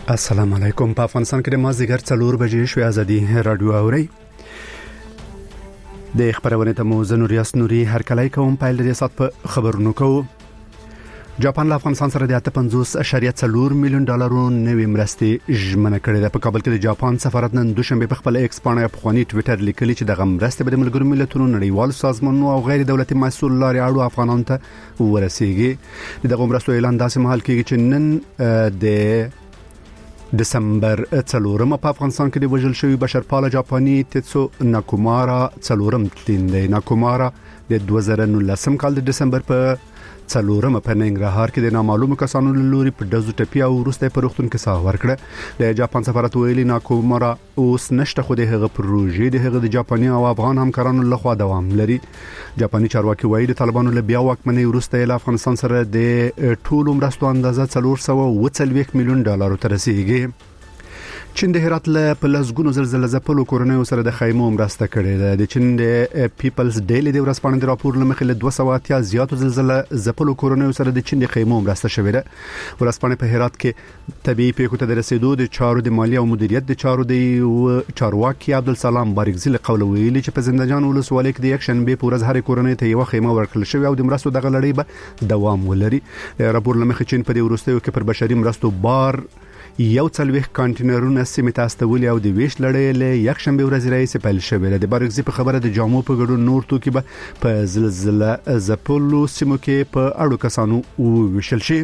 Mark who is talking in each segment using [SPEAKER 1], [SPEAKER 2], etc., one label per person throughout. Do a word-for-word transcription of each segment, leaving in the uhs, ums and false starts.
[SPEAKER 1] السلام علیکم. په افغانستان کې د مازدیګر څلور بجې شوې ازادي رادیو اوري د خبرونه ته مو زنور یاس نوري هر کله کوم په لري سات په خبرونو کو. جاپان له افغانستان سره د اته پنځوس اعشاریه څلور میلیون ډالرو نوې مرستې ژمنه کړې ده. په کابل کې د جاپان سفارت نن دوشنبه په خپل ایکس باندې په خواني ټوئیټر لیکلي چې د مرستې به د ملګرو ملتونو نړیوال سازمانونو او غیر دولتي مسؤل لاري اړو افغانانو ته ورسیږي. دغه مرستو اعلان داسې مهال کېږي چې نن د دسمبر څلورم په افغانستان کې د وژل شوی بشرپاله جاپاني تیتسو ناکومارا څلورم تلین دی. ناکومارا د دوه زره نولسم کال د دسمبر په څلورم په ننګرهار کې د نامعلومو کسانو لوري په دزو ټپي او وروسته په روغتون کې ساه ورکړه. د جاپان سفارت ویلي ناکومارا اوس نشته خو د هغه پروژې د هغه د جاپاني او افغان همکارانو لخوا دوام لري. جاپاني چارواکي وایي د طالبانو له بیا واکمنۍ وروسته له افغانستان سره د ټولو مرستو اندازه څلور سوه اووه څلوېښت میلیون ډالرو ته رسیدي. چین د هرات له پلسګونو زلزلې زپلو کورونو سره د خیمو مرسته کړې ده. د چین د پیپلز ډیلی د ورځپاڼې د راپور لمخې له دوه سوه اتیا زیاتو زلزلې زپلو کورونو سره د چین د خیمو مرسته شوې ده. ورځپاڼې په هرات کې طبيعي پیښو ته د رسیدو د چارو د مالی او مدیریت د چارو د چارواکي عبدالسلام بارکزي له قول ویلي چې په زنده‌جان ولسوالۍ کې د یک شنبه په ورځ هر کورنۍ ته یو خیمه ورکړل شوې او د مرستو دغه لړۍ به دوام ولري. راپور لمخې چین په دې وروستیو کې پر بشري مرستو بار یو څلوېښت کانټینرونه سیمه ته استولي او د ویش لړۍ له یک شنبه ورځ راځي پیل شوې. د بارکزي په خبره د جامو په ګډون نور توکي به په زلزلې زپلو سیمو کې په اړو کسانو وویشل شي.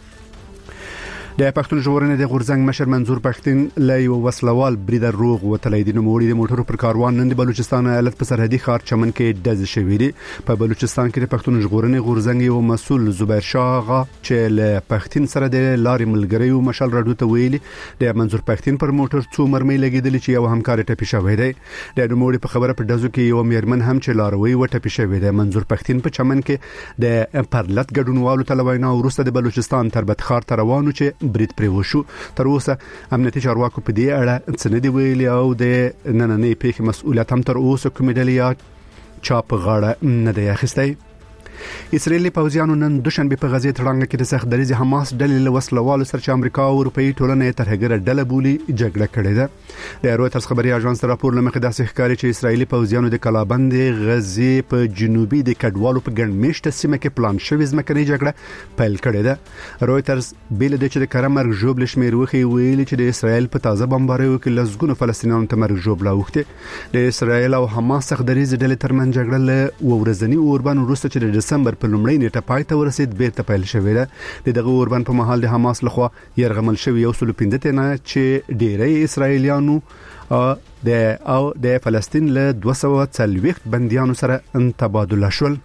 [SPEAKER 1] د پښتون ژغورنې د غورزنګ مشر منظور پښتين له یو وسلوال بریدر روغ وتلی د نوموړي د موټرو پر کاروان نن د بلوچستان ایالت په سرحدي ښار چمن کې ډز شوی دی. په بلوچستان کې د پښتون ژغورنې غورزنګ یو مسؤل زبیر شاه چې له پښتين سره د لارې ملګری او مشال راډیو ته ویلي د منظور پښتين پر موټر څو مرمۍ لګیدل چې یو همکار ټپي شوی دی. د نوموړي په خبره په ډزو کې یو میرمن هم چې لاروي و ټپي شوی دی. منظور پښتين په چمن کې د پرلط ګډونوالو ته لوینا وروسته د بلوچستان تربت ښار ته روانو چې برید پرې وشو. تر اوسه امنیتي چارواکو په دې اړه څه نه دی ویلي او د نننۍ پیښې مسؤلیت هم تر اوسه کومې ډلې یا چا په غاړه نه دی اخیستی. اسرائیلي پوځیانو نن دوشنبه په غزه تړانګه کې د سخت دریځ حماس ډلې له وسلوالو سره چې امریکا او اروپאי ټولنې ترهګره ډله بولی جګړه کړې ده. د رويټرز خبري اژانس راپور لمخې داسې ښکاري چې اسرائیلي پوځیانو د کلابند غزه په جنوبي د کډوالو په ګڼ میشته سیمه کې پلان شوې ځمکنۍ جګړه پیل کړې ده. رويټرز بیل د چې د کرمر جوبل شمیر وخی ویلي چې د اسرائیل په تازه بمباریو کې لزګونو فلسطینیانو ته مرګ جوبل اوخته. د اسرائیل او حماس سخت دریځ ډلې ترمن جګړه له ورځنی اوربان وروسته چې د دسمبر په لومړۍ نیټه پای ته ورسید بیرته پیل شوې ده. د دغه اوربان په محل د حماس لخوا يرغمل شوی یو سل پنځه تنه چې ډیری اسرائیلیانو د او د فلسطین له دوه سوه څلوېښت بنديانو سره تبادله شول.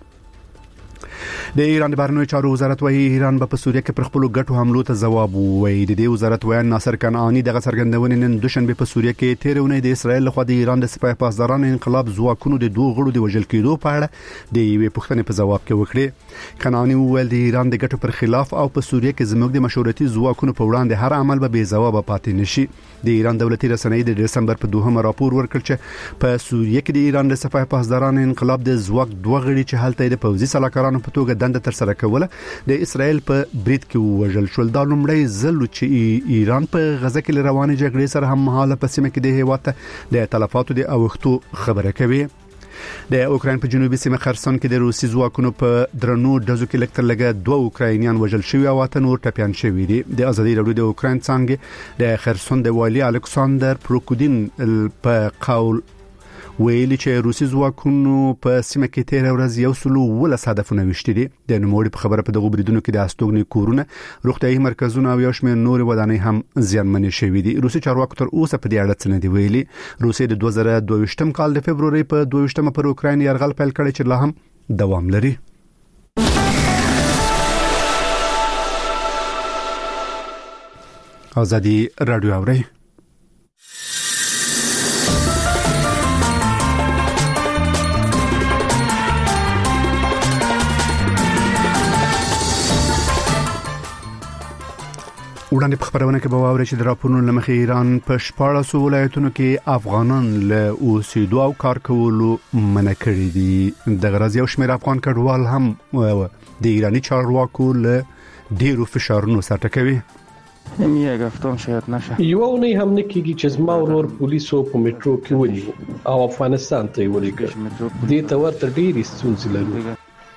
[SPEAKER 1] د ایران د بهرنیو چارو وزارت وايي ایران به په سوریه کې پر خپل ګټو حملو ته ځواب ووایي. د دې وزارت وایي ناصر کنعانی دغه څرګندونې نن دوشنبه په سوریه کې تیرونه د اسرائیل لخوا د ایران د سپاه پاسداران انقلاب ځواکونو د دوه غړو د وژل کېدو په اړه د یوې پوښتنې په جواب کې وکړي. کنعانی وویل د ایران د ګټو پر خلاف او په سوریه کې زموږ د مشورتي ځواکونو په وړاندې هر عمل به بې ځواب پاتې نشي. د ایران دولتي رسنۍ د دسمبر په دوهم راپور ورکړ چې په سوریه کې د ایران د سپاه پاسداران انقلاب د ځواک دوه غړي چې هلته د پوځي سلاکارانو په توګه دنده تر سره کوله د اسرائیل په برید کې وژل شول. دا لومړی ځل چې ایران په غزه کې روانه جګړې سره هم مهاله په سیمه کې د هیواد د تلفاتو د اوښتو خبره کوي. د اوکراین په جنوبي سیمه خرسون کې د روسي ځواکونو په درنو ډزو کې لکتر لګه دوه اوکراینیان وژل شوي او اته نور ټپيان شوي دي. د ازادي راډیو د اوکراین څنګه د خرسون د والی الکساندر پروکودین په قول ویلي چې روسي ځواکونو په سیمه کې تیر ورځ یو سلو ولس هدفونه وشتي دي. د نوموړي په خبره په دغه بریدونو کې د استوګنې کورونه، روغتيایي مرکزونه او یو شمېر نور ودانۍ هم زیانمنې شوې دي. روسي چارواکو تر اوسه په دې اړه څه نه دی ویلي. روسي د دوه زره دوه ویشتم کال د فبرवरी په دوه ویشتمه پر اوکراین یرغل پیل کړی چې لا هم دوام لري. ازادي رادیو اوري وړاندې په خبرونه کې به واوري چې د راپورونو لمخې ایران په شپاړسو ولایتونو کې افغانان له اوسېدو او کار کولو منع کړي دي. د غرض یو شمېر افغان کډوال هم د ایراني چارواکو له ډیرو فشارونو سره ټکوي.
[SPEAKER 2] یک هفتم شاید نشه.
[SPEAKER 3] یو اونی هم نکیږي چې زما ورور پولیسو په میټرو کې ونیو او افغانستان ته یې ولېږه. دې ته ورته ډېرې ستونزې لرو.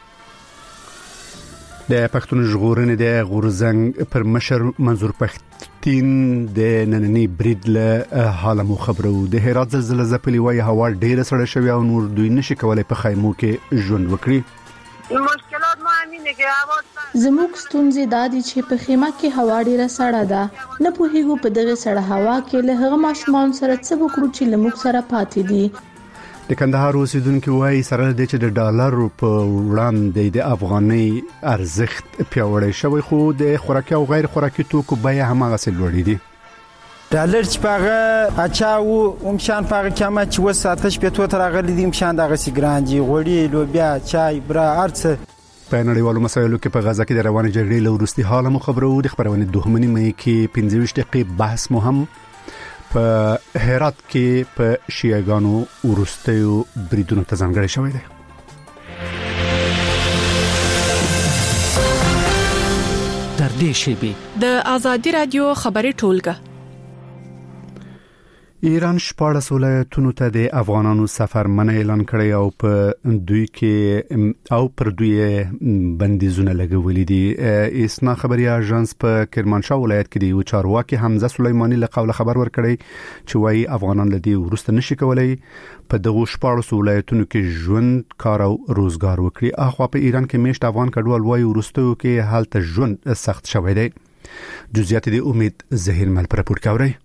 [SPEAKER 1] د پښتون ژغورنې د غورزنګ پر مشر منظور پښتين د نننی برید له حالمو خبرو. د هرات زلزلې ځپلې وای هوا ډېره سړه شوی او نور دوی نشي کولای په خیمو کې ژوند وکړي.
[SPEAKER 4] مشکلات ما همینه که هوا
[SPEAKER 5] زموږ ستونزې دا دي چې په خیمه کې هوا ډیره سړه ده. نه پوهیږو په دغه سړه هوا کې له هغه ماشومان سره څه وکړو چې له موږ سره پاتې دي.
[SPEAKER 1] د کندهار اوسیدونکو وايي سره د چې د ډالر په وړاندې د افغاني ارزښت پیاوړی شوی، خو د خوراکي او غیر خوراکي توکو بیه هم هغه څه لوړې دي.
[SPEAKER 6] ډالر چې پاغه اچاو هم شان پاغه کمه چې وساتش په تو تر غلې دي مشان دغه سي ګرانجي غوړي لوبیا چای برا ارڅ.
[SPEAKER 1] په نړیوالو مسایلو کې په غزا کې د روانې جګړې له وروستي حال مو خبرو. د خبرونې دوهمنی مې کې پنځه ویشت دقیقې بحث مو هم په هرات کې په شیعاګانو ورستیو بریدونو ته ځانګړی شوی دی.
[SPEAKER 7] در دې شی
[SPEAKER 8] د آزادي رادیو خبري ټولګه.
[SPEAKER 1] ایران شپاړس ولایتونو ته د افغانانو سفر منع اعلان کړی او په دوی کې او پر دوی بندیزونه لګولې دي. اسنا خبري اژانس په کرمانشاه ولایت کې د چارواکي حمزه سلیمانی له قوله خبر ورکړی چې وايي افغانان لدی ورسته نشي کولای په دغه شپاړس ولایتونو کې ژوند کار او روزګار وکړي. اخوا په ایران کې میشت افغان کډوال وايي ورستو کې حالت ژوند سخت شوی دی. جزئیات د امید زهیر مل پر راپور کوي.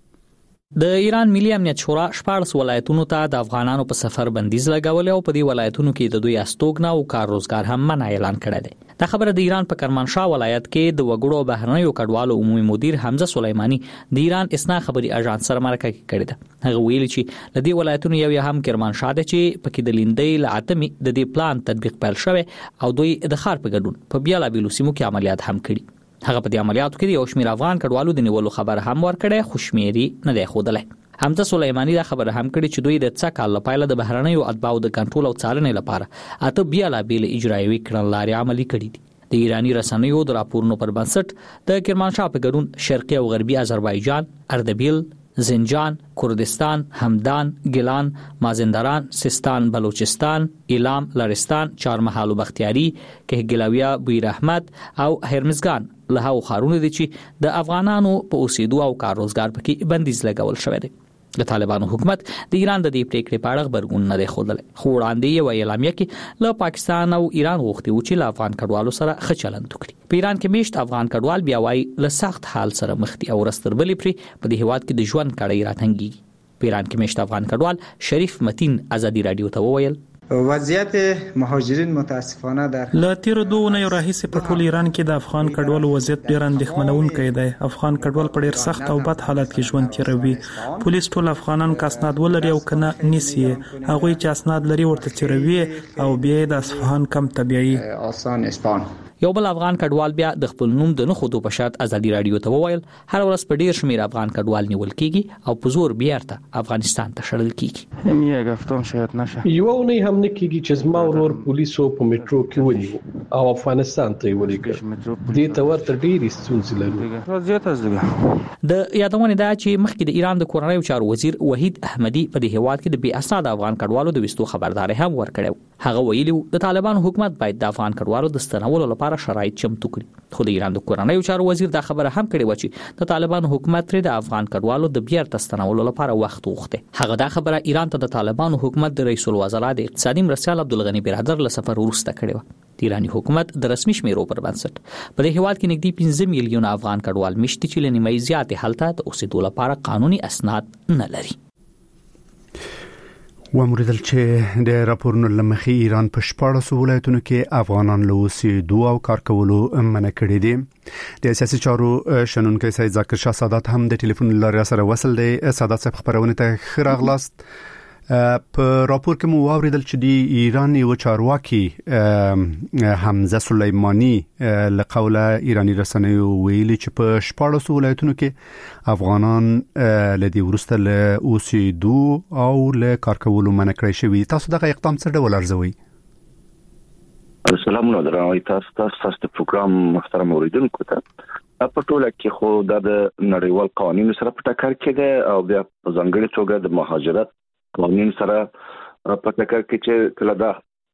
[SPEAKER 7] د ایران ملي امنیت شورا شپږ ولایتونو ته د افغانانو په سفر بندیز لګول او په دې ولایتونو کې د دوی استوګنا او کار روزګار هم منع اعلان کړی دی. دا خبره د ایران په کرمانشاه ولایت کې د وګړو بهرنیو کډوالو عمومي مدیر حمزه سلیمانی د ایران اسنا خبري اژانس سره مرکه کې کړې ده. هغه ویلي چې د دې ولایتونو یو هم کرمانشاه ده چې پکې د لیندۍ لعتمي د دې پلان تطبیق پیل شوی او دوی د خار په ګډون په بیاله بیلو سیمو کې عملیات هم کړي. هغه په دې عملیاتو کې یو شمېر افغان کډوالو د نیولو خبر هم ورکړی، خو شمېري نه دی ښودلی. حمزه سلیمانی دا خبر هم کړی چې دوی د څه کال لپاره د بهرنیو اتباعو د کنټرول او څارنې لپاره اته بیاله بیل اجرایوي کړنلارې عملي کړې دي. د ایرانی رسنیو د راپورونو پر بنسټ د کرمانشاه په ګډون شرقي او غربي آذربایجان، اردبیل، زنجان، کردستان، همدان، گیلان، مازندران، سیستان، بلوچستان، ایلام، لرستان، چهارمحال و بختیاری، کهگلاویه، بویر احمد او هرمزگان له هغو ښارونو دي چې د افغانانو په اوسېدو او کار روزګار پکې بندیز لګول شوی دی. د طالبانو حکومت د ایران د دې پریکړې په اړه خبرګون نه دی ښودلی، خو وړاندې یو اعلامیه کې له پاکستان او ایران غوښتي و چې له افغان کډوالو سره ښه چلند وکړي. په ایران کې میشت افغان کډوال بیا وايي له سخت حال سره مخ دي او رستربلې پرې په دې هیواد کې د ژوند کړۍ راتنګي. په ایران کې میشت افغان کډوال شریف متین آزادي رادیو ته وویل
[SPEAKER 6] وضعیت مهاجرین متاسفانه در
[SPEAKER 9] لا تیر دوه نه راهیسې په ټول ایران کې د افغان کډوالو وضعیت ډیر اندېښمنونکی دی. افغان کډوال په ډیر سخت او بد حالت کې ژوند تیروي. پولیس ټول افغانان کا اسناد ولري او کنه نسی هغه چې اسناد لري ورته تیروي او بیا د اصفهان کم طبيعي
[SPEAKER 6] آسان اسپان.
[SPEAKER 7] یو بل افغان کډوال بیا د خپل نوم د نه خودو په شرط ازادي رادیو ته وویل هر ورځ په ډیر شمیر افغان کډوال نیول کیږي او په زور بیرته افغانستان ته شړل کیږي.
[SPEAKER 2] یک هفتم شاید نشه.
[SPEAKER 3] یو اونی هم نکیږي چې زما ورور پولیسو په میټرو کې ونیو او افغانستان ته یې ولېږه. دې ته ورته ډېرې ستونزې لرو.
[SPEAKER 2] وضعیت از لګه
[SPEAKER 7] د یادونه ده چې مخکې د ایران د کورنیو چارو وزیر وحید احمدی په دې هیواد کې د بې اسناد افغان کډوالو د وستو خبرداري هم ورکړو. هغه ویلي د طالبان حکومت باید د افغان کډوالو د ستنولو لپاره شرایط چمتو کړي. خو د ایران د کورنیو چارو وزیر دا خبره هم کړې و چې د طالبان حکومت تر د افغان کډوالو د بیرته ستنولو لپاره وخت وغوښته. هغه دا خبره ایران ته د طالبان حکومت د رئیس الوزرا د اقتصادي مرستیال عبدالغنی برادر له سفر وروسته کړې و. د ایرانی حکومت د رسمي شمیرو پر بنسټ په دې هیواد کې نږدې پنځه میلیونه افغان کډوال مشت چې لنیمه زیات حالت د اوسېدو لپاره قانوني اسناد نه لري.
[SPEAKER 1] وموریدل چې د راپورونو لمخې ایران په شپاړس ولایتونو کې افغانان له اوسېدو او کار کولو منع کړي دي. د سیاسي چارو شنونکي سید ذاکر شاه سادات هم د ټلیفون لارې سره وصل دی. سادات صاحب خبرونه ته ښه راغلاست. په راپور کې مو واوریدل چې د ایران یو چارواکي حمزه سلیمانی له قوله ایرانی رسنیو ویلي چې په شپاړس ولایتونو کې افغانان لدی ورسته له اوسېدو او له کار کولو منع کړی شوی. تاسو دغه اقدام څه ډول ارزوئ؟
[SPEAKER 10] سلامونه درنوي تاسو تاسو د پروګرام محترم اوریدونکو ته. په ټوله کې خو د نړیوال قوانینو سره په ټکر کې ده او بیا په ځانګړي توګه د مهاجرت قانون سره په ټکر کې چې کله دا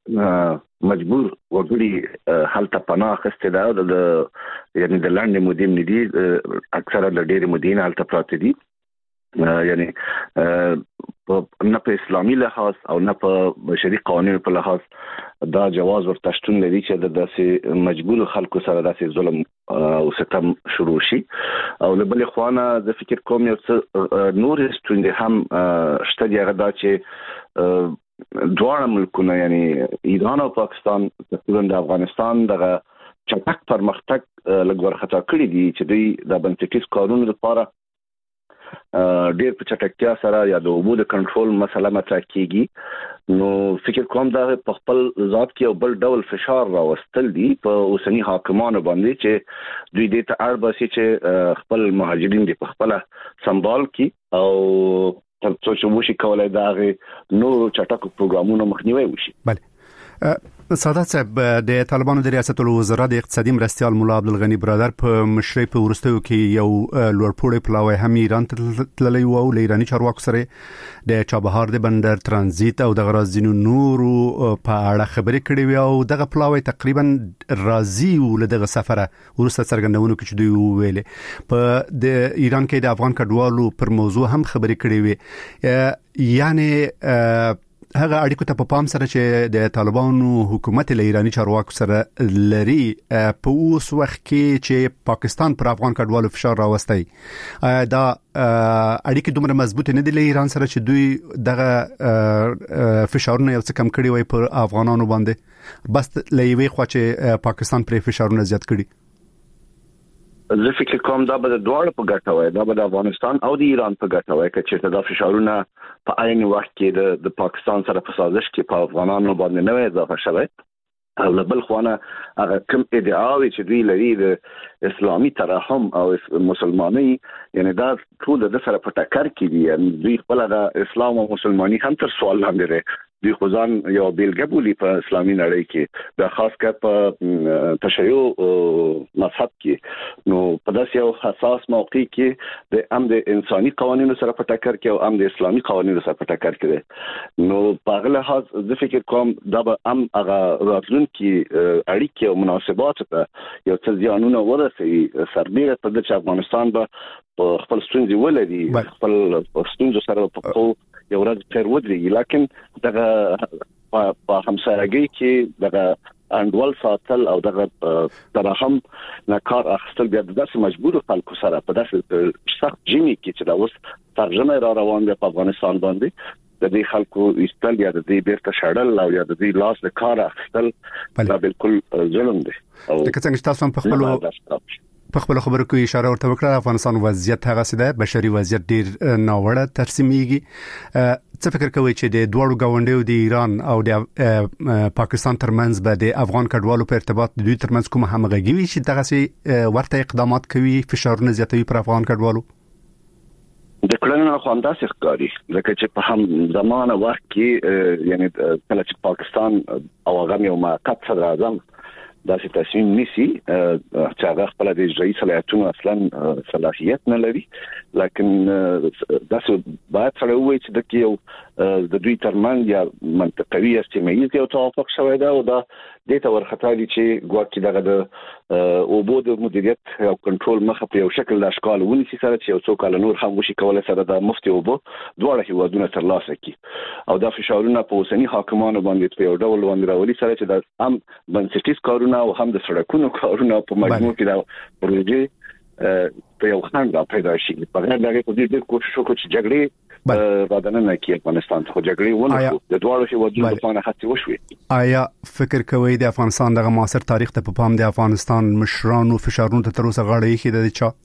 [SPEAKER 10] مجبور وګړي حالت پناه اخیسته ده د یعنی د لاندې مودې ندي اکثره د ډېر مودې حالت پراته دي یعنی نه په اسلامي لحاظ او نه په بشري قوانینو په لحاظ دا جواز ورته شتون لري چې د داسې مجبور خلکو سره داسې ظلم او ستم شروع شي او له بل خوانه د فکر کوم یو څه نور ستوند هم شته دی هغه دا چې دواړه ملکونه یعنی ایران او پاکستان تقریبا د افغانستان دغه چټک پرمختګ لګور خطا کړی دي چې دوی د بنسټیز قانون لپاره ډېر په چټکتیا سره یا د اوبو د کنټرول مسله مطرح کیږي نو فکر کوم دا په خپل ذات کې یو بل ډول فشار راوستل دي په اوسنی حاکمانو باندې چې دوی د ته اړ باسي چې خپل مهاجرین د خپل سمبال کی او تر څو چې وشي کولای دا غي نو چټک پروګرامونو مخنیوي وشي.
[SPEAKER 1] بله سادات صاحب د طالبانو د ریاست الوزرا د اقتصادي مرستيال مولا عبدالغنی برادر په مشرۍ په ورستیو کې یو لوړپوړی پلاوی هم ایران تللی و او ایرانی چارواکو سره د چابهار د بندر ترانزیت او د غرازینو نورو په اړه خبرې کړې وي او دغه پلاوی تقریبا راضي ول دغه سفره ورسته څرګندونکو کې چې دوی ویلې په د ایران کې د افغان کډوالو پر موضوع هم خبرې کړې وي یعنی هغه اړیکو ته په پام سره چې د طالبانو حکومت له ایرانی چارواکو سره لري په اوس وخت کې چې پاکستان پر افغان کډوالو فشار راوستي دا اړیکې دومره مضبوط نه دي له ایران سره چې دوی دغه فشارونه یو څه کم کړي وي پر افغانانو باندې بس لېوي خو چې پاکستان پر فشارونه زیات کړي.
[SPEAKER 10] زه فکر کوم دا به د دوړ په ګټه وای دا به د افغانستان او د ایران په ګټه وای چې دا فشارونه په عین وخت کې د پاکستان سره په سازش کې په افغانانو باندې نه اضافه شوی او له بل خوانه هغه کوم ادعاوي چې دوی لري د اسلامي ترحم او مسلمانۍ یعنی دا ټول د سره په ټکر کې دي دوی خپل د اسلام او مسلمانۍ هم تر سوال لاندې لري دوی خو ځان یو بیلګه بولي په اسلامي نړۍ کې د خاص کر په تشیع مذهب کې نو په داسې یو حساس موقع کې د امن انساني قوانینو سره په ټکر کې او امن اسلامي قوانینو سره په ټکر کې نو په هغه لحاظ زه فکر کوم دا به ام هغه راتلونکي اړیکې او مناسبات ته یو څه ځانونه ورسوي سربېره په دې چې افغانستان به خپل ستونزې ولري خپل ستونزې سره په یو ورځ تر ودرېږي لیکن دغه په همسایګۍ کې دغه انډول ساتل او دغه ترحم نه کار اخیستل بیا د داسې مجبور خلکو سره په داسې سخت جمی کې چې دا اوس ترجمه را روان دی په افغانستان باندې د دې خلکو استل یا د دې بیرته شړل او یا د دې لاس د کار اخیستل دا بالکل ظلم دی او
[SPEAKER 1] د څنګه تاسو په خپل په خپل خبرو کې اشاره ورته وکړه افغانستان وضعیت هغه سده بشري وضعیت ډیر ناوړه ترسیمېږي څه فکر کوي چې د دوړو غونډیو د ایران او د پاکستان ترمنځ به د افغان کډوالو په ارتباط د دوی ترمنځ کوم همغږي وي چې دغه سي ورته اقدامات کوي فشارونه زیاتوي پر افغان کډوالو
[SPEAKER 10] د کلونو خو همداسې ښکاري لکه چې په هم زمانه وخت کې یعنی کله چې پاکستان او هغه یو موقت صدر اعظم داسې تصمیم نیسي چې هغه خپل د اجرایي صلاحیتونو اصلا صلاحیت نه لري لیکن داسې باید سره وایي چې د یو د دوی ترمنځ یا منطقوي استمایي یو توافق شوی دی او دا د ته ورختالي چې ګواکې دغه د اوبو د مدیریت او کنټرول مخه په یو شکل د اشکال ونیسي سره چې یو څو کال نور هم وشي کولای سره د مفتي اوبو دواړه هیوادونه ترلاسه کړي او دا فشارونه په اوسنی حاکمانو باندې په یو ډول باندې راولي سره چې د هم بنسټیز کارونه او هم د سړکونو کارونه په مجموع کې دا پروژې په یو خنډ را پیدا شي په هغه دغه په دې کوشش وکړي چې جګړې راځنه نه کې افغانستان خو جګړې ونه د دوړو هیوادونو په اړه هڅه وشوي
[SPEAKER 1] آیا فکر کوي د افغانستان دغه معاصر تاریخ ته په پام د افغانستان مشرانو فشارونو ته تر اوسه غاړه یې خېده چا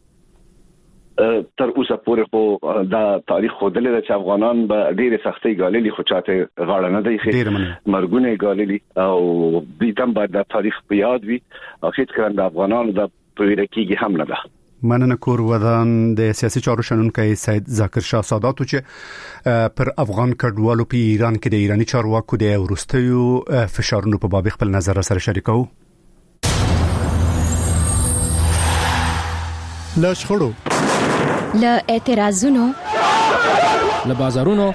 [SPEAKER 10] تر اوسه پورې خو دا تاریخ خو دلته چې افغانان به ډېر سختي غالي خو چاته غاړه نه دی خې مرګونه غالي او دې تم بعد د تاریخ په یاد وي او هیڅ کله د افغانانو د پویرکیږي هم نه ده.
[SPEAKER 1] مننه کور ودان د سیاسي چارو شنونکي سید ذاکر شاه ساداتو چې پر افغان کډوالو په ایران کې د ایرانی چارواکو د ورستیو فشارونو په باب خپل نظر سره شریکو. له شخړو
[SPEAKER 11] له اعتراضونو
[SPEAKER 12] له بازارونو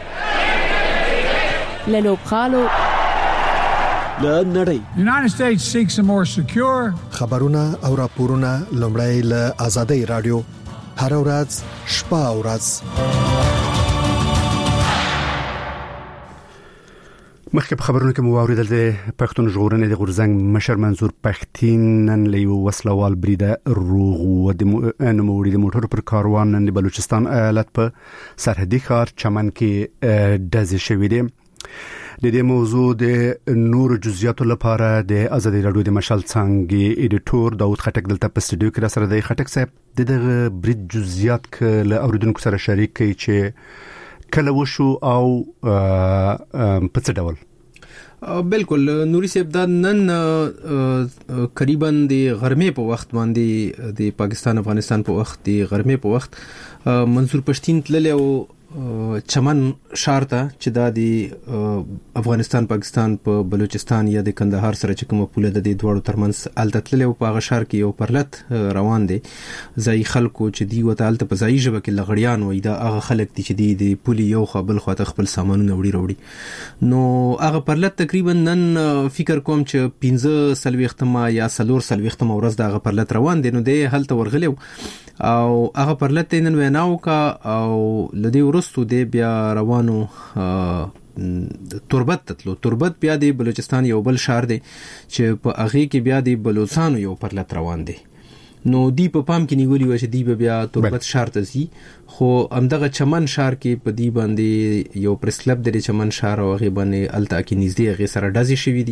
[SPEAKER 11] له لوبغالو
[SPEAKER 13] له نړۍ.
[SPEAKER 14] United States seeks a more secure
[SPEAKER 15] خبرونه او راپورونه لومړی له آزادۍ رادیو هر ورځ شپه او ورځ. مخکې په خبرونو کې مو واوریدل د پښتون ژغورنې د غورزنګ مشر منظور پښتين نن له یو وسلوال بریده روغ و د نوموړي د موټر پر کاروان نن د بلوچستان ایالت په سرحدي ښار چمن کې ډزې شوې دي. د دې موضوع د نور جزئیاتو لپاره د آزادۍ رادیو د مشال څنګه ایډیټور داوود خټک دلته په استودیو کې را سره دی. خټک صاحب دغه برید جزئیات کله اوریدونکو سره شریک کړي چې کله وشو او په څه ډول؟
[SPEAKER 16] بالکل نوري صاحب دا نن تقریبا د غرمې په وخت باندې د پاکستان افغانستان په وخت د غرمې په وخت منظور پښتين تللی او چمن شهر ته چې دا د افغانستان پاکستان په بلوچستان یا د کندهار سره چې کومه پوله د دې دوړو ترمنځ التتلل او په غشار کې یو پرلت روان دي ځای خلکو چې دی وته الته په ځای ژبه کې لغړیان وای دا هغه خلک دي چې دی د پولي یو خپل خواته خپل سامانونه وړي وړي نو هغه پرلت تقریبا نن فکر کوم چې پنځه سلويختمه یا سلور سلويختمه ورځ دا هغه پرلت روان دي نو د هلته ورغلو او هغه پرلت نن ویناو کا او لدی ورستو دی بیا روانو تربت تتلو تربت بیا د بلوچستان یو بل شهر دی چې په هغه کې بیا د بلوچستان یو پرلت روان دی نو دی په پام کې نیولې و چې دی بیا تربت شهر ته ځي خو همدغه چمن شهر کې په دی باندې یو پریس کلب د چمن شهر او هغه باندې الته کې نږدې هغه سره ډزې شوې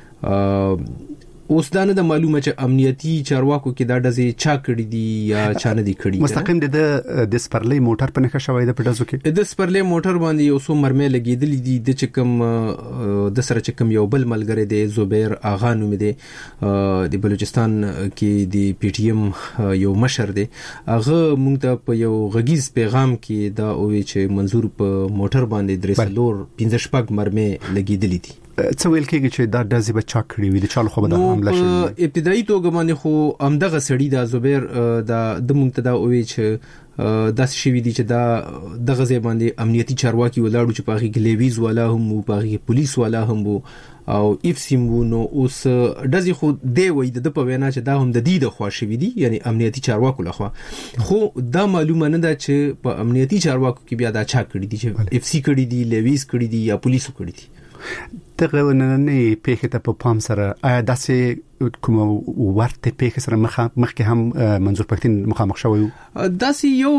[SPEAKER 16] دي. اوس دا نه د معلومه چې امنیتي چارواکو کې دا ډزې چا کړی دي یا چا نه دي کړی.
[SPEAKER 1] مستقیم د د سپرلې موټر په نښه شوی د پټازو کې
[SPEAKER 16] د سپرلې موټر باندې یو څو مرمۍ لګېدلې دي د چکم د سره چکم یو بل ملګری دی زبیر اغا نوم دی د بلوچستان کې د پی ټی ایم یو مشر دی هغه مونږ ته په یو غږیز پیغام کې دا وی چې منظور په موټر باندې درې سلور پنځه شپږ مرمۍ لګېدلې دي.
[SPEAKER 1] څه ویل کېږي چې دا ډزې به چا کړی وي د چالو خو به د حمله شوې
[SPEAKER 16] ابتدایي توګه باندې خو همدغه سړی دا زبیر دا د مونږ ته دا وی چې داس شوی دی چې دا دغه ځای باندې امنیتي چارواکي ولاړو چې پاغي ګلیویز والا هم او پاغي پولیس والا هم او اف سیم نو اوس دزي خو دی وای د په وینا چې دا هم د دې د خوا شوی دی یعنی امنیتي چارواکو لخوا خو دا معلومه نه ده چې په امنیتي چارواکو کې بیا دا چا کړی دی چې اف سی کړی دی لیویز کړی دی یا پولیسو کړی دی.
[SPEAKER 1] دغه نننې پیښه ته په پام سره آیا داسې کوم ورته پیښه سره مخ مخکې هم منظور پښتين مخامخ شوی
[SPEAKER 16] داسې یو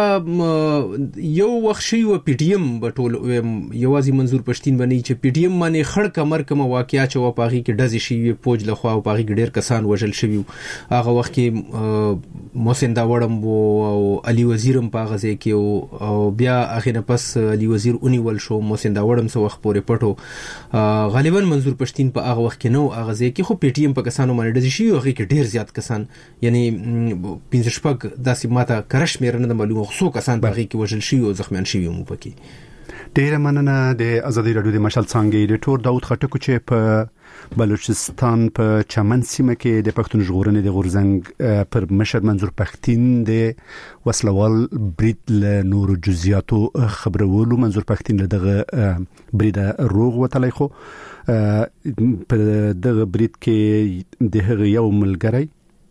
[SPEAKER 16] پیښه یو وخت شی و پی ټی ایم بټول یوازې منظور پښتين باندې چې پی ټی ایم باندې خړ کمر کوم واقعیا چې و پاغي کې ډزې شي پوج لخوا او پاغي ډېر کسان وژل شوی هغه وخت کې محسن داوړم او علي وزیرم پاغه ځای کې او بیا اخر پس علي وزیر اونې ول شو محسن داوړم سو وخت پورې پټو غالبا منظور پښتين په هغه وخت کې نو هغه ځای کې خو پی ټی ایم په کسانو باندې ډزې شي هغه کې ډېر زیات کسان یعنی پنځه شپږ داسې ماته کرش مېر نه معلومه خو کسان په هغه کې وژل شي او زخمیان شي مو پکې.
[SPEAKER 1] ډېر مننه د آزادۍ رادیو د مشال څنګه ایډیټور داوود خټک چې په بلوچستان په چمن سیمه کې د پښتون ژغورنې د غورزنګ پر مشر منظور پښتين د وسلوال برید له نور جزئیاتو خبرولو منظور پښتين له دغه برید روغ وتلی خو په دغه برید کې د هغه یو ملګری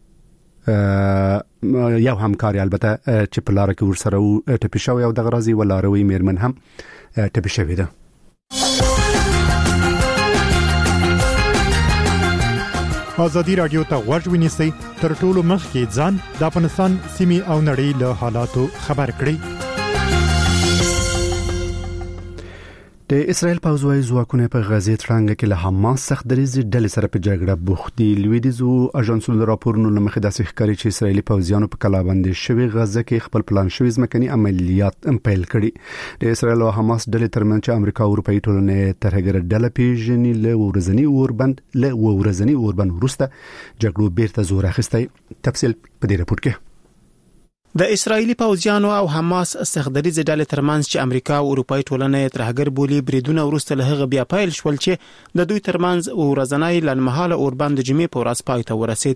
[SPEAKER 1] یو همکاري البته چې په لار کې ورسره ټپي شوی او دغه راځي ولاروي میرمن هم ټپي شوی ده.
[SPEAKER 17] آزادی رادیو ته غوږ ونیسئ تر ټولو مخکې ځان د افغانستان سیمې او نړۍ له حالاتو خبر کړئ.
[SPEAKER 1] د اسرائیل پوځوي ځواکونه په غزه ترانګ کې له حماس سخت دریزي ډلې سره په جګړه بوخت دي. لویدیزو اژانسونو راپورونو لمخې داسې ښکاري چې اسرائیلي پوځیانو په کلابندې شوی غزه کې خپل پلان شوی ځمکني عملیات هم پیل کړي. د اسرائیل او حماس ډلې ترمنځ چې امریکا او اروپאי ټولنې ترهګر ډله پیژني له ورځنی اوربند له ورځنی اوربند وروسته جګړو بیرته زور اخیستی. تفصیل په دې راپور کې
[SPEAKER 18] د اسرایلی پوځیانو او حماس سخدریز ډلې ترمنځ چې امریکا او اروپאי ټولنې ترهګر بولی بریدونه ورسته له هغه بیا پایل شول چې د دوی ترمنځ ورځنی لنمحاله اوربند جمعې په ورځ پای ته ورسید.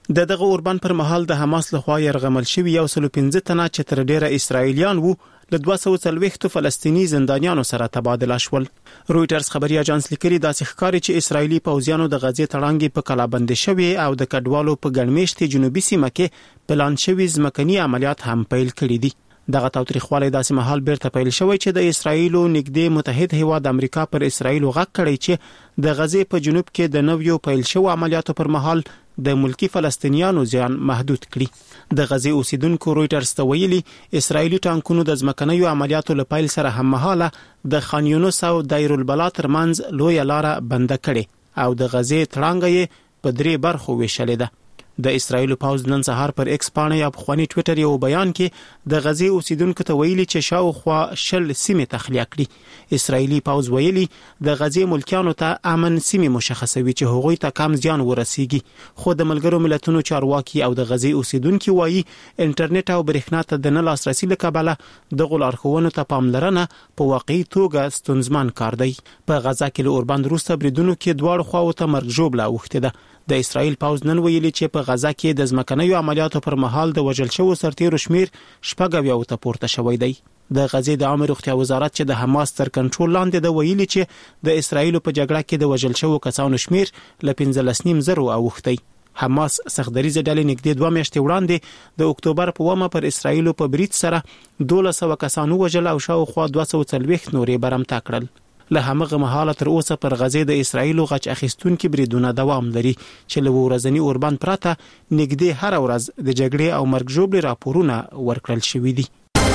[SPEAKER 18] د دغه اوربند پر مهال د حماس لخوا يرغمل شوی یو سل پنځه تنه چې تر ډیره اسرایلیان وو له دوه سوه څلوېښت فلسطینی زندانیانو سره تبادله شول. رويټرز خبري اژانس لیکلي داسې ښکاري چې اسرایلی پوځیانو د غزې تړانګې په کلابند شوی او د کډوالو په ګڼمېشتي جنوبي سیمه کې پلان شوی ځمکني عملیات هم پیل کړي دي. دغه تاوتریخوالی داسې مهال بیرته پیل شوی چې د اسرایلو نږدې متحد هیواد امریکا پر اسرایلو غږ کړی چې د غزې په جنوب کې د نویو پیل شوو عملیاتو پر مهال د ملکی فلسطینیانو ځان محدود کړي. د غزې اوسیدونکو رويټرز ته ویلي اسرایلی ټانکونو د ځمکنیو عملیاتو له پیل سره هم مهاله د خان یونس او دایر البلا ترمنځ لوی لاره بنده کړي او د غزې تړانګه په درې برخو ویشلې ده. د اسرایل پوز نن سهار پر ایکس باندې یا په خواني ټوئیټر یو بیان کې د غزې اوسیدونکو ته ویلي چې شاوخوا شل سیمې تخلیه کړي. اسرایلی پوز ویلي د غزې ملکیانو ته امن سیمې مشخصوي چې هغوی ته کم زیان ورسیږي، خو د ملګرو ملتونو چارواکي او د غزې اوسیدونکو وایي انټرنیټ او برېښنا ته د نه لاسرسي لکبله د غلارخونو ته پاملرنه په واقعي توګه ستونزمن کار دی. په غزا کې له اوربند وروسته بریدونو کې دواړو خواو ته مرګ ژوبله اوښتې ده. د اسرایل پوز نن ویلي چې په غزا کې د ځمکنیو عملیاتو پر مهال د وژل شوو سرتیرو شمیر شپږ اویا ته پورته شوی دی. د غزې د عامه روغتیا وزارت چې د حماس تر کنټرول لاندې د ویلي چې د اسرایلو په جګړه کې د وژل شوو کسانو شمیر ل پنځلس نیم زرو اوښتی. حماس سختدریزه ډلې نږدې دوه میاشتې وړاندې د اکتوبر په اومه پر اسرایلو په برید سره دولس سوه کسانو وژل او شاوخوا دوه سوه څلوېښت نورې برمته کړل. له همغه مهاله تر اوسه پر غزې د اسرایلو غچ اخیستونکو بریدونه دوام لري چې له ورځنی اوربند پراته نږدې هر ورځ د جګړې او مرګ ژوبلې راپورونه ورکړل شوې دي.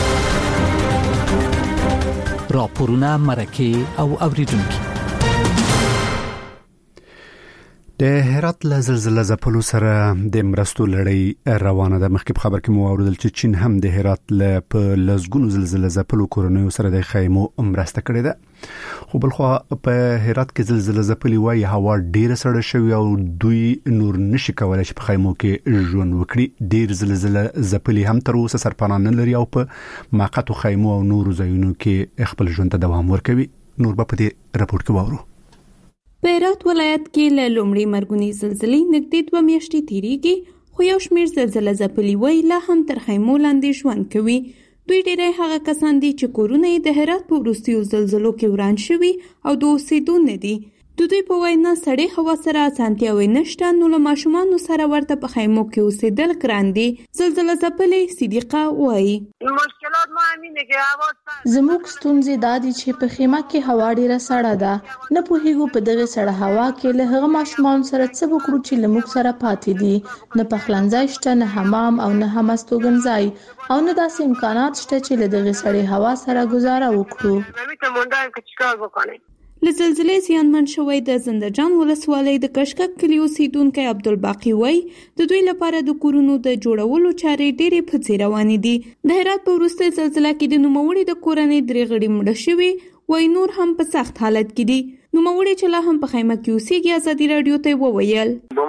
[SPEAKER 7] راپورونه مرکه او اوریدونکو
[SPEAKER 1] د هرات له زلزلې ځپلو سره د مرستو لړۍ روانه ده. مخکې خبر کې مو اوریدل چې چین هم د هرات له په لزګونو زلزلې ځپلو کورنیو سره د خیمو مرسته کړې ده. خو بل خو په هرات کې زلزلې ځپلې وایي هوا ډیره سړه شوی او دوی نور نشي کولای چې په خیمو کې ژوند وکړي. ډیر زلزلې ځپلې هم تر اوسه سرپناه نه لري او په موقتو خیمو او نور ځایونو کې خپل ژوند ته دوام ورکوي. نور به په دې راپور کې وورو.
[SPEAKER 5] په هرات ولایت کې له لومړۍ مرګونی زلزلې نږدې دوه میاشتې تیریږي، خو یو شمېر زلزلې ځپلي وایي لا هم تر خیمو لاندې ژوند کوي. دوی ډېری هغه کسان دي چې کورونه یې د هرات په وروستیو زلزلو کې وران شوي او د اوسېدو نه دي. د دوی په وینا سړې هوا سره اسانتیاوې نشته، نو له ماشومانو سره ورته په خیمو کې اوسېدل ګران دي. زلزلې ځپلې صدیقه وایي
[SPEAKER 4] مشکلات ما همینه که هوا
[SPEAKER 5] زموږ ستونزې دا دي چې په خیمه کې هوا ډیره سړه ده. نه پوهیږو په دغه سړه هوا کې له هغه ماشومانو سره څه وکړو چې له موږ سره پاتې دي. نه پخلنځای شته، نه حمام او نه هم استوګنځای او نه داسې امکانات شته چې له دغه سړې هوا سره گزاره وکړو.
[SPEAKER 4] نمیتونم موندم که چیکار بکنیم.
[SPEAKER 5] له زلزلې زیانمن شوی د زنده‌جان ولسوالۍ د کشکک کلي اوسیدونکی عبدالباقي وایي د دوی لپاره د کورونو د جوړولو چارې ډېرې پڅې روانې دي. د هرات په وروستۍ زلزله کې د نوموړي د کورنۍ درې غړي مړه شوي، وایي نور هم په سخت حالت کې دي. نوموړي چې لا هم په خیمه کې اوسېږي ازادي راډیو ته وویل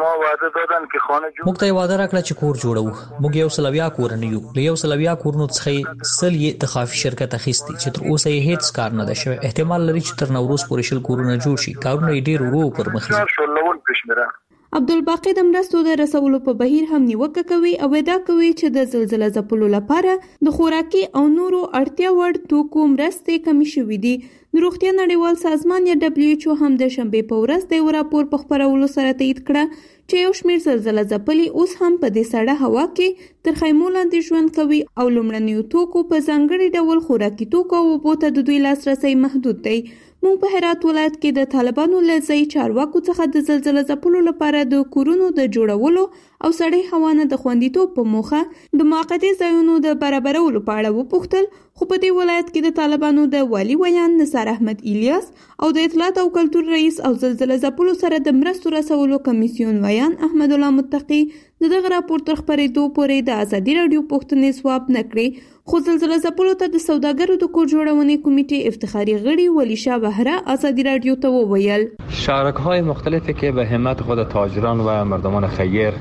[SPEAKER 7] موږ ته وعده راکړه چې کور جوړو. موږ یو سلویا کورنۍ یو، له یو سلویا کورونو څخه سل یې د خافي شرکت اخیستي چې تر اوسه یې هیڅ کار نه ده شوی. احتمال لري چې تر نوروز پورې شل کورونه جوړ شي. کارونه یې ډېر ورو پر مخ ځي.
[SPEAKER 5] عبدالباقي د مرستو د رسولو په بهیر هم نیوکه کوي او ادعا کوي چې د زلزلې ځپلو لپاره د خوراکي او نورو اړتیا وړ توکو مرستې کمی شوې دي. د روغتیا نړیوال سازمان یا دبلیو ایچ او هم د شنبې په ورځ د یو راپور په خپرولو سره تایید کړه چې یو شمېر زلزلې ځپلي اوس هم په دې سړه هوا کې تر خیمو لاندې ژوند کوي او لومړنیو توکو په ځانګړي ډول خوراکي توکو او اوبو ته د دوی لاسرسی محدود دی. موږ په هرات ولایت کې د طالبانو له ځای چارواکو څخه د زلزلې ځپلو لپاره د کورونو د جوړولو او سړې هوا نه د خوندیتوب په موخه د موقتي ځایونو د برابرولو په اړه وپوښتل، خو په دې ولایت کې د طالبانو د والي ویان نثار احمد الیاس او د اطلاعات او کلتور رئیس او زلزلې ځپلو سره د مرستو رسولو کمیسیون ویان احمد الله متقی د دغه راپور تر خپرېدو پورې د ازادي راډیو پوښتنې ځواب نه کړې. خو زلزلې ځپلو ته د سوداګرو د کور جوړونې کمیټې افتخاري غړي ولی شاه بهره ازادي راډیو ته وویل
[SPEAKER 11] شارک‌های مختلفی که به همت خود تاجران و مردمان خیر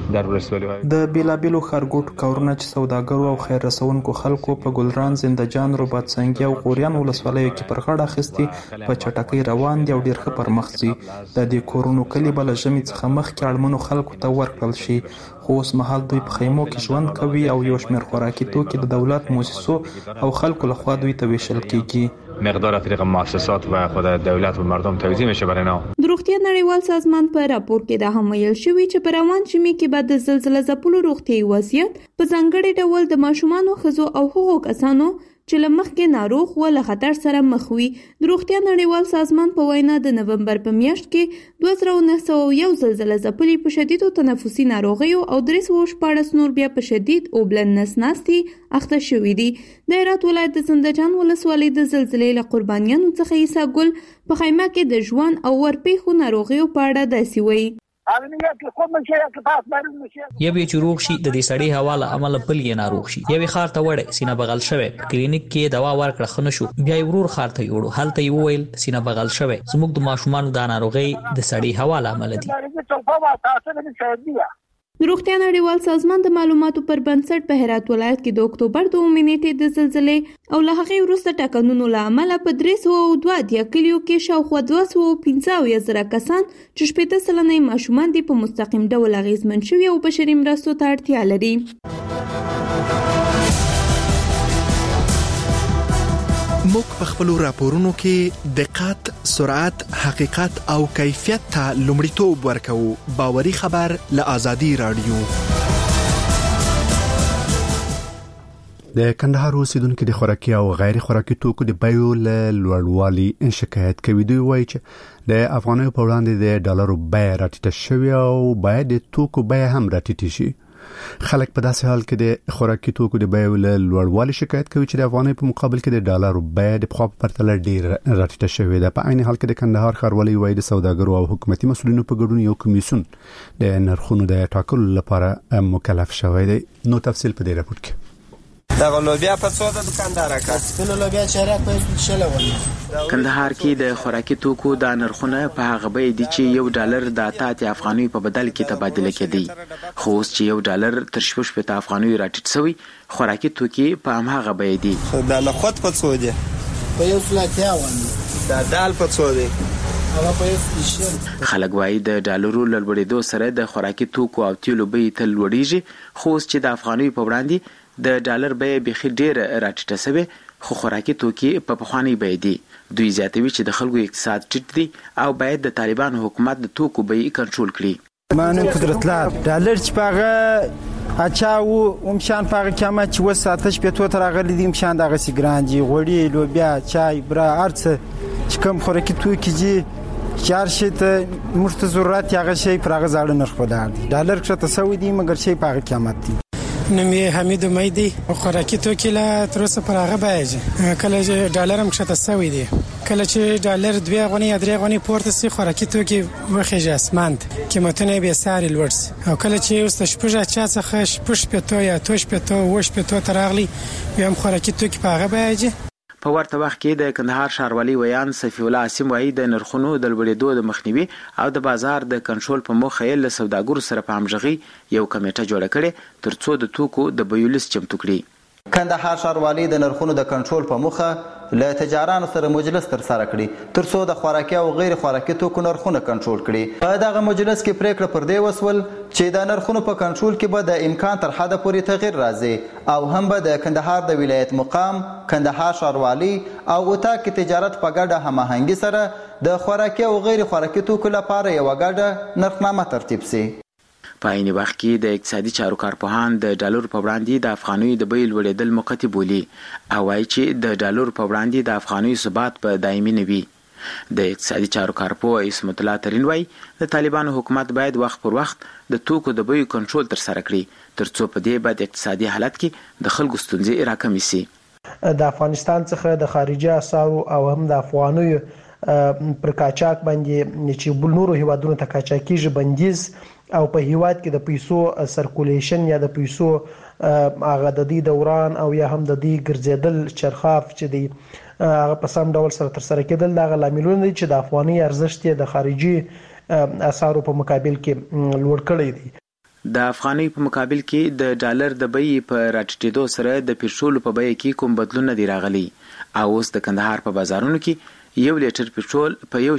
[SPEAKER 11] در ولسوالی
[SPEAKER 19] د بیلابیلو ښارګوټو کورونه چې سوداګرو او خیر رسونکو خلکو په ګلران، زندهجان، رباط سنگي او غوریان ولسوالیو کې پر غاړه اخیستي په چټکۍ روان دي او ډیر ښه پرمخ ځي. د دې کورونو کلي به له ژمي څخه مخکې اړمنو خلکو ته ورکړل شي، خو اوس مهال دوی په خیمو کې ژوند کوي او یو شمېر خوراکي توکي د دولت موسسو او خلکو لخوا دوی ته ویشل کیږي.
[SPEAKER 11] مقدار از طریق مؤسسات و خود دولت و مردم توزیع میشه برای اینا.
[SPEAKER 5] د روغتیا نړیوال سازمان په راپور کې دا هم ویل شوی چې په روان ژمي کې به د زلزلې ځپلو روغتیايي وضعیت په ځانګړي ډول د ماشومانو، ښځو او هغو کسانو چې له مخکې ناروغ و له خطر سره مخ وي. د روغتیا نړیوال سازمان په وینا د نومبر په میاشت کې دوه زره نهه سوه یو زلزلې ځپلي په شدیدو تنفسي ناروغیو او درې سوه شپاړس نور بیا په شدید اوبلن نس ناستي اخته شوي دي. د هرات ولایت د زندهجان ولسوالۍ د زلزلې له قربانیانو څخه عیسی ګل په خیمه کې د ژوند او ورپېښو ناروغیو په اړه داسې وایي.
[SPEAKER 7] یوې چې روغ شي د دې سړې هوا له امله بل یې ناروغ شي. یوې خار ته وړه سینه بغل شوی، کلینیک کې دوا ورکړه خنه شو، بیا یې ورور خار ته یوړو، هلته یې وویل سینه بغل شوی. زموږ د ماشومانو د ناروغۍ د سړې هوا له امله دي.
[SPEAKER 5] د روغتیا نړیوال سازمان د معلوماتو پر بنسټ په هرات ولایت کې د اکتوبر دوه نیټې د زلزلې او له هغې وروسته ټاکنونو له امله په درې سوه او دوه اتیا کلیو کې شاوخوا دوه سوه پنځه اویا زره کسان چې شپېته سلنه یې ماشومان دي په مستقیم ډول اغېزمن شوي او بشري مرستو ته اړتیا لري.
[SPEAKER 20] موږ په خپلو راپورونو کې دقت، سرعت، حقیقت او کیفیت ته لومړیتوب ورکوو. باوري خبر له آزادي رادیو.
[SPEAKER 1] د کندهار اوسیدونکو د خوراکي او غیر خوراکي توکو د بیو له لوړوالي شکایت کوي. دوی وایي چې د افغانیو په وړاندې د ډالرو بیه راټیټه شوې او باید د توکو بیه هم راټیټه شي. خلک په داسې حال کې د خوراکي توکو د بیو له لوړوالي شکایت کوي چې د افغانۍ په مقابل کې د ډالرو بیه د پخوا په پرتله ډیر راټیټه شوې ده. په عین حال کې د کندهار ښاروالۍ وایي د سوداګرو او حکومتي مسؤلینو په ګډون یو کمیسیون د نرخونو د ټاکلو لپاره مکلف شوی دی. نو تفصیل په دې راپور کې.
[SPEAKER 21] دغه لوبیا په څو د دکاندار کا سپینو لوبیا چیرې په شلونه.
[SPEAKER 22] کندهار کې د خوراکي توکو د نرخونه په هغه بیه دي چې یو ډالر د اتیا افغانۍ په بدل کې تبادله کېدی، خو اوس چې یو ډالر تر شپږ شپږ افغانۍ راټیټ شوی، خوراکي توکي په هماغه بیه دي.
[SPEAKER 21] د لخوت په څو دي؟ په یو سلاتیا ونه. د دال په څو دي؟
[SPEAKER 22] خلک وایي د ډالرو لوړېدو سره د خوراکي توکو او تیلو بیې تل لوړېږي، خو اوس چې د افغانۍ په وړاندې د ډالر بیه بخي ډیر راټیټه شوی، خو خوراکي توکي په پخوانی بیه دي. دوی زیاتوي چې د خلکو اقتصاد ټیټ دی او باید د طالبانو حکومت د توکو بیې کنټرول کړي.
[SPEAKER 6] مانو قدرت لار ډالر چې پاغه اچاو ومشان پاغه کما چې وساتش په تو ترغلی دي مشان دغه سی ګرانجی غوړی لوبیا چای برا ارڅ چې کوم خوراکي توکي دي چار شي ته مرته ضرورت یغه شي پرغه زاړه نرخ ودار دي. ډالر چې تسوي دي مګر شي پاغه قیمت دي.
[SPEAKER 23] نومي حمید امیدی خوراکي توکي لا تر اوسه پر هغه بیه کله چې ډالر هم شته سوي دي، کله چې ډالر دوه غونی یا درې غونی پورته سي خوراکي توکي وخیږي اسمانت قیمتونه به ساري لوړ سي، او کله چې اوس شپږه چا څخه شپږ پته یا توش پته وش پته ترغلي هم خوراکي توکي په هغه بیه.
[SPEAKER 22] په ورته وخت کې د کندهار ښاروالۍ ویان صفی الله عاصم وایي د نرخونو د لوړېدو د مخنیوي او د بازار د کنټرول په موخه یې له سوداګرو سره په همغږي یو کمیټه جوړه کړې ترڅو د توکو د بیو لیست چمتو کړي.
[SPEAKER 24] کندهار ښاروالۍ د نرخونو د کنټرول په موخه له تجارانو سره مجلس تر سره کړي ترڅو د خوراکي او غیر خوراکي توکو نرخونه کنټرول کړي. په دغه مجلس کې پریکړه پر دې وسول چې د نرخونو په کنټرول کې به د امکان تر حده پورې تغیر راځي او هم به د کندهار د ولایت مقام، کندهار ښاروالۍ او اتاق تجارت په ګډه هماهنګي سره د خوراکي او غیر خوراکي توکو لپاره یو ګډه نرخنامه ترتیب شي.
[SPEAKER 22] په عین وخت کې د اقتصادي چارو کارپوهان د ډالر په وړاندې د افغانۍ د بیې لوړېدل موقتی بولي او وايي چې د ډالر په وړاندې د افغانۍ ثبات په دایمي نه وي. د اقتصادي چارو کارپوه اسمت الله ترين وايي د طالبانو حکومت باید وخت پر وخت د توکو د بیې کنټرول تر سره کړي ترڅو په دې باندې اقتصادي حالت کې د خلکو ستونزې راکمې شي.
[SPEAKER 25] د افغانستان څخه د خارجي اسعارو او هم د افغانیو پر قاچاق باندې چې بل نورو هیوادونو ته قاچاقیږي بندیز او په هیواد کې د پیسو سرکولیشن یا د پیسو هغه د دې دوران او یا هم د دې ګرځیدل چرخاف چې دی هغه په سم ډول سره تر سره کېدل دا لاملونه دي چې د افغاني ارزښت د خارجي اسعارو په مقابل کې لوړ کړی دی.
[SPEAKER 22] د افغاني په مقابل کې د ډالر د بیې په راټیټېدو سره د پېټرول په بیه کې کوم بدلون نه دی راغلی او اوس د کندهار په بازارونو کې یو لیټر پېټرول په یو